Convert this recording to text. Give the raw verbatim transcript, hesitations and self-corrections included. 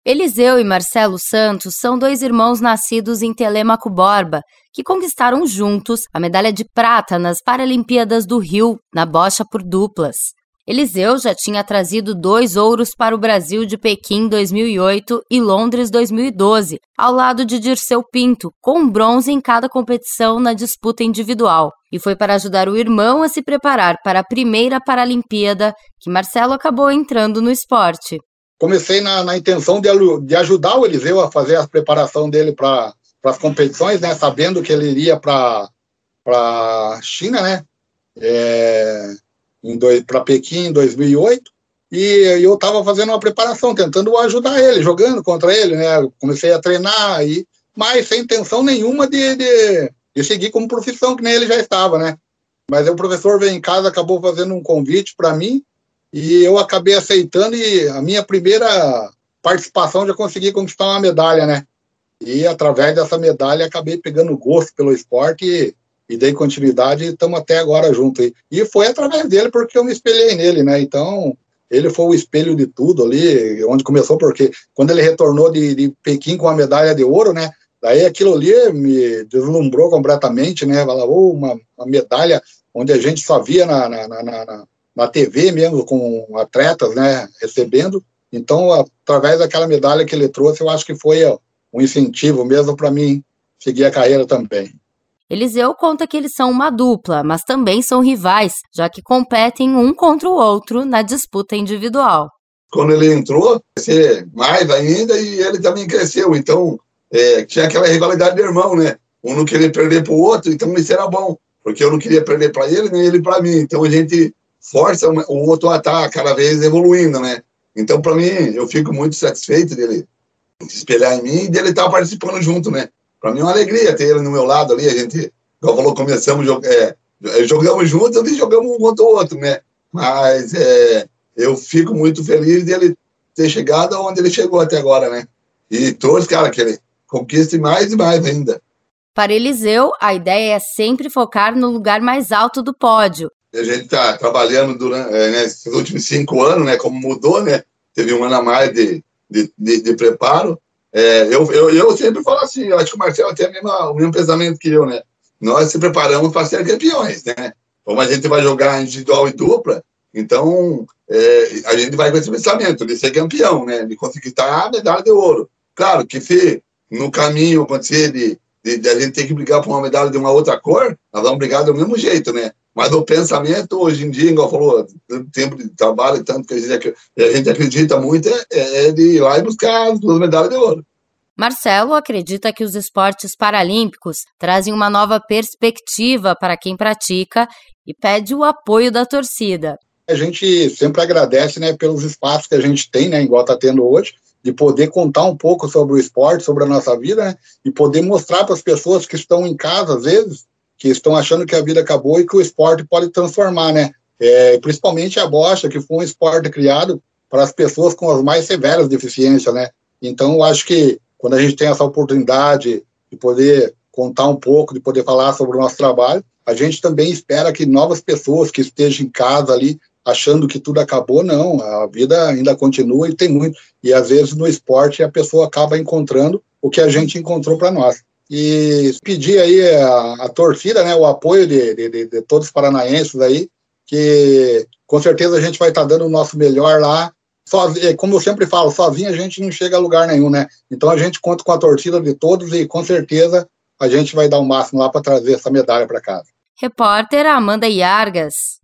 Eliseu e Marcelo Santos são dois irmãos nascidos em Telêmaco Borba, que conquistaram juntos a medalha de prata nas Paralimpíadas do Rio, na bocha por duplas. Eliseu já tinha trazido dois ouros para o Brasil de Pequim dois mil e oito e Londres dois mil e doze, ao lado de Dirceu Pinto, com um bronze em cada competição na disputa individual. E foi para ajudar o irmão a se preparar para a primeira Paralimpíada que Marcelo acabou entrando no esporte. Comecei na, na intenção de, de ajudar o Eliseu a fazer a preparação dele para as competições, né, sabendo que ele iria para a China, né, é, para Pequim em dois mil e oito, e eu estava fazendo uma preparação, tentando ajudar ele, jogando contra ele, né, comecei a treinar, e, mas sem intenção nenhuma de, de, de seguir como profissão, que nem ele já estava, né, mas o professor veio em casa, acabou fazendo um convite para mim, e eu acabei aceitando, e a minha primeira participação já consegui conquistar uma medalha, né? E através dessa medalha acabei pegando gosto pelo esporte e, e dei continuidade e estamos até agora juntos. E, e foi através dele porque eu me espelhei nele, né? Então, ele foi o espelho de tudo ali, onde começou, porque quando ele retornou de, de Pequim com a medalha de ouro, né? Daí aquilo ali me deslumbrou completamente, né? Falou, uma, uma medalha onde a gente só via na, na, na, na na T V mesmo, com atletas, né, recebendo. Então, através daquela medalha que ele trouxe, eu acho que foi ó, um incentivo mesmo para mim seguir a carreira também. Eliseu conta que eles são uma dupla, mas também são rivais, já que competem um contra o outro na disputa individual. Quando ele entrou, cresceu mais ainda e ele também cresceu. Então, é, tinha aquela rivalidade de irmão, né? Um não queria perder para o outro, então isso era bom, porque eu não queria perder para ele, nem ele para mim. Então, a gente força o outro a estar cada vez evoluindo, né? Então, para mim, eu fico muito satisfeito dele se espelhar em mim e dele estar participando junto, né? Para mim é uma alegria ter ele no meu lado ali, a gente, igual falou, começamos, é, jogamos juntos e jogamos um contra o outro, né? Mas é, eu fico muito feliz dele ter chegado onde ele chegou até agora, né? E todos, cara, que ele conquiste mais e mais ainda. Para Eliseu, a ideia é sempre focar no lugar mais alto do pódio. A gente está trabalhando durante é, né, esses últimos cinco anos, né? Como mudou, né? Teve um ano a mais de, de, de, de preparo. É, eu, eu, eu sempre falo assim, eu acho que o Marcelo tem a mesma, o mesmo pensamento que eu, né? Nós se preparamos para ser campeões, né? Como a gente vai jogar individual e dupla, então é, a gente vai com esse pensamento de ser campeão, né? De conseguir estar a medalha de ouro. Claro que se no caminho acontecer de, de, de a gente ter que brigar por uma medalha de uma outra cor, nós vamos brigar do mesmo jeito, né? Mas o pensamento, hoje em dia, igual falou, tempo de trabalho, tanto que a gente, a gente acredita muito, é, é de ir lá e buscar as duas medalhas de ouro. Marcelo acredita que os esportes paralímpicos trazem uma nova perspectiva para quem pratica e pede o apoio da torcida. A gente sempre agradece, né, pelos espaços que a gente tem, né, igual está tendo hoje, de poder contar um pouco sobre o esporte, sobre a nossa vida, né, e poder mostrar para as pessoas que estão em casa, às vezes, que estão achando que a vida acabou e que o esporte pode transformar, né? É, principalmente a bocha, que foi um esporte criado para as pessoas com as mais severas deficiências, né? Então, eu acho que quando a gente tem essa oportunidade de poder contar um pouco, de poder falar sobre o nosso trabalho, a gente também espera que novas pessoas que estejam em casa ali, achando que tudo acabou, não, a vida ainda continua e tem muito. E, às vezes, no esporte, a pessoa acaba encontrando o que a gente encontrou para nós. E pedir aí a, a torcida, né, o apoio de, de, de todos os paranaenses aí, que com certeza a gente vai estar tá dando o nosso melhor lá. Sozinho, como eu sempre falo, sozinho a gente não chega a lugar nenhum, né? Então a gente conta com a torcida de todos e com certeza a gente vai dar o máximo lá para trazer essa medalha para casa. Repórter Amanda Iargas.